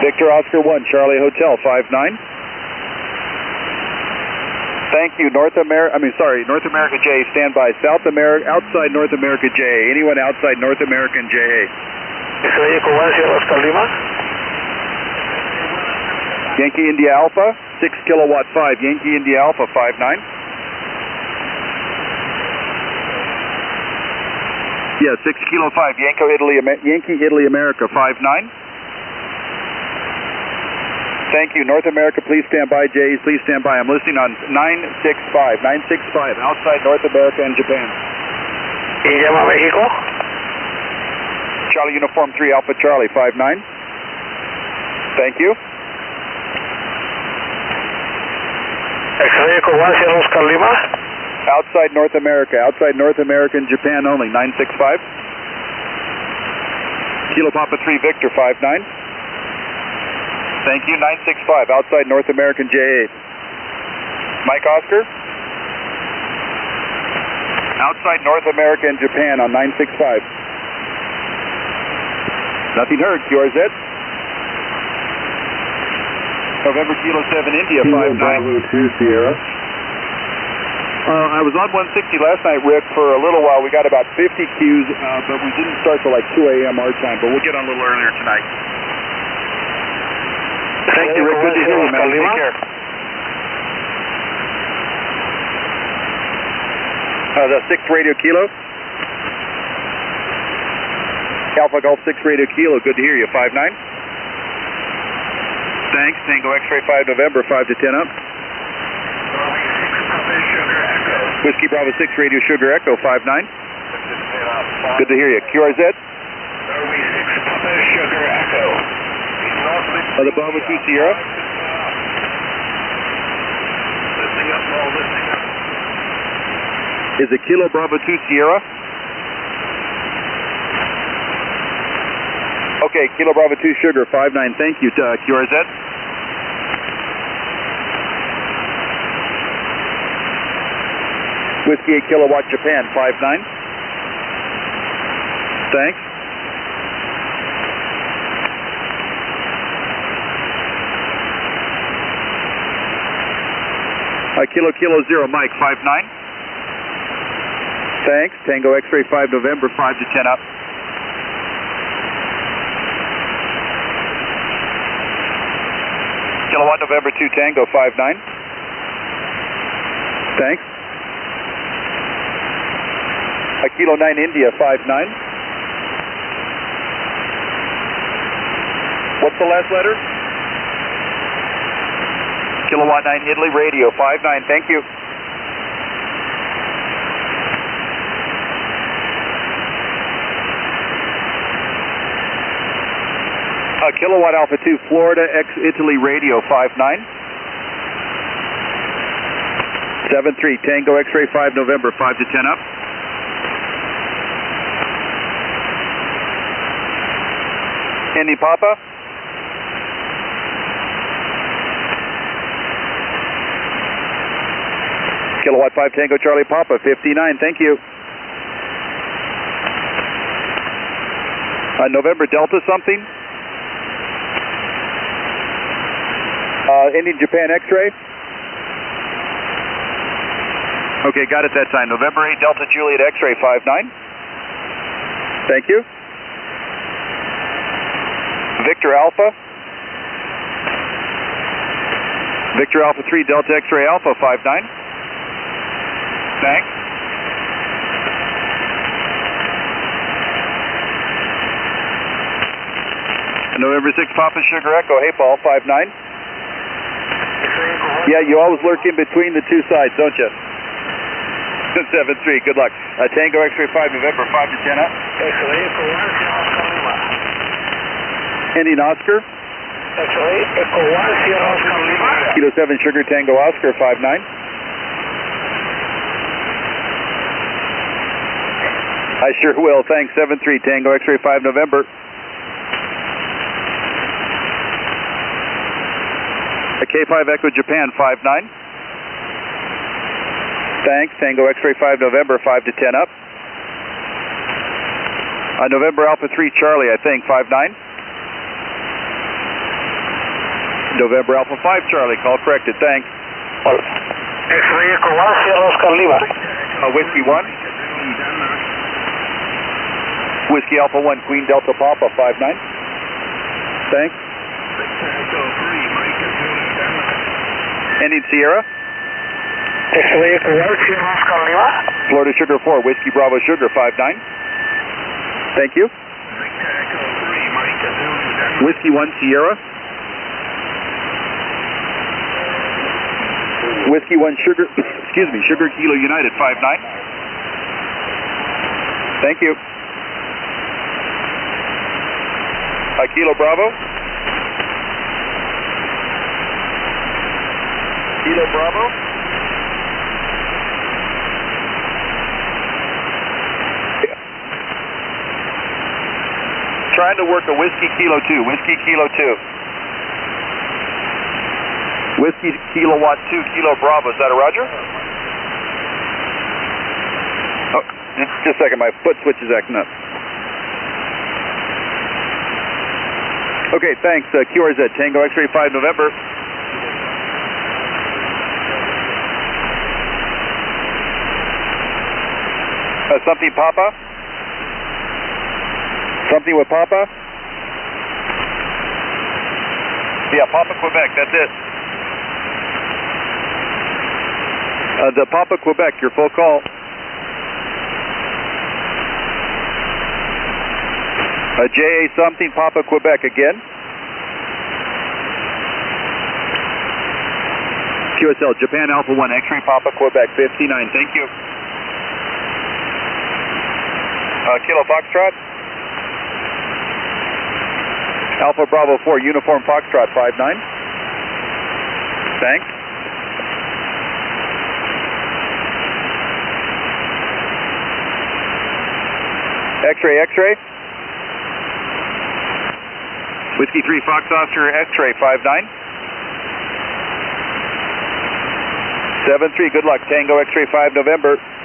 Victor Oscar 1, Charlie Hotel 59. Thank you, North America J, stand by. South America, outside North America J. Anyone outside North American JA? X-ray Echo 1, Sierra Oscar Lima. Yankee India Alpha, 6 kilowatt 5, Yankee India Alpha 59. Yeah, 6 kilo 5, Yankee Italy America 59. Thank you, North America, please stand by. Jays, please stand by. I'm listening on 965, outside North America and Japan. ¿Y llama México? Charlie Uniform 3, Alpha Charlie 59. Thank you. X-ray Echo 1, Sierra Oscar Lima. Outside North America and Japan only, 965. Kilo Papa 3, Victor 59. Thank you, 965, outside North American JA. Mike Oscar? Outside North America and Japan on 965. Nothing heard, QRZ. November Kilo 7, India 59. Bravo 2, Sierra. I was on 160 last night, Rick, for a little while. We got about 50 Qs, but we didn't start till like 2 a.m. our time, but we'll get on a little earlier tonight. Thank you, Rick. Good to hear you, man. Take care. The 6 Radio Kilo. Alpha Golf 6 Radio Kilo. Good to hear you. 59. Thanks. Tango X-ray 5 November, 5 to 10 up. Whiskey Bravo 6 Radio Sugar Echo 59. Good to hear you. QRZ. Sugar Echo. The Bravo 2 Sierra. Is it Kilo Bravo 2 Sierra? Okay, Kilo Bravo 2 Sugar 59. Thank you, QRZ. Whiskey 8 Kilowatt Japan 59. Thanks. Kilo 0 Mike 59. Thanks. Tango X-ray 5 November, 5 to 10 up. Kilowatt November 2 Tango 59. Thanks. Kilo 9 India 59. What's the last letter? Kilowatt 9 Italy Radio 59. Thank you. Kilowatt Alpha 2 Florida X Italy Radio 59. 73 Tango X-ray 5 November, 5 to 10 up. Indy Papa. Kilowatt 5 Tango Charlie Papa 59. Thank you. November Delta something. Indian Japan X-ray. Okay, got it that time. November 8 Delta Juliet X-ray 59. Thank you. Victor Alpha. Victor Alpha 3 Delta X-ray Alpha 59. Thanks. November 6 Papa Sugar Echo. Hey, Paul 59. Yeah, you always lurk in between the two sides, don't you? 7-3, good luck. Tango X-ray 5 November, 5 to 10 up. X-ray Echo 1, Sierra Oscar Lima. Indian Oscar. X-ray Echo 1, Sierra Oscar Lima. Kilo 7 Sugar Tango Oscar 59. I sure will, thanks. 7-3 Tango X-ray 5 November. K5 Echo Japan 59. Thanks. Tango X-ray 5 November, 5 to 10 up. November Alpha 3 Charlie, I think, 59. November Alpha 5 Charlie, call corrected, thanks. X-Ray Echo 1, Sierra Oscar Lima. Whiskey 1. Whiskey Alpha 1, Queen Delta Papa 59. Thanks. Ending Sierra. X-Ray Echo 1, Sierra Oscar Lima. Florida Sugar 4, Whiskey Bravo Sugar 59. Thank you. Whiskey 1 Sierra. Whiskey 1 Sugar, excuse me, Sugar Kilo United 59. Thank you. Kilo Bravo. Kilo Bravo. Trying to work a Whiskey Kilo 2, Whiskey Kilo 2. Whiskey Kilowatt 2, Kilo Bravo, is that a Roger? Oh, just a second, my foot switch is acting up. Okay, thanks, QRZ, Tango X-Ray 5 November. Something Papa? Something with Papa? Yeah, Papa Quebec, that's it. The Papa Quebec, your full call. JA something Papa Quebec again. QSL Japan Alpha 1 X-Ray Papa Quebec 59, thank you. Kilo Foxtrot. Alpha Bravo 4 Uniform Foxtrot 59. Thanks. X-Ray, X-Ray. Whiskey 3 Fox Officer X-Ray 59. 7-3, good luck, Tango X-Ray 5 November.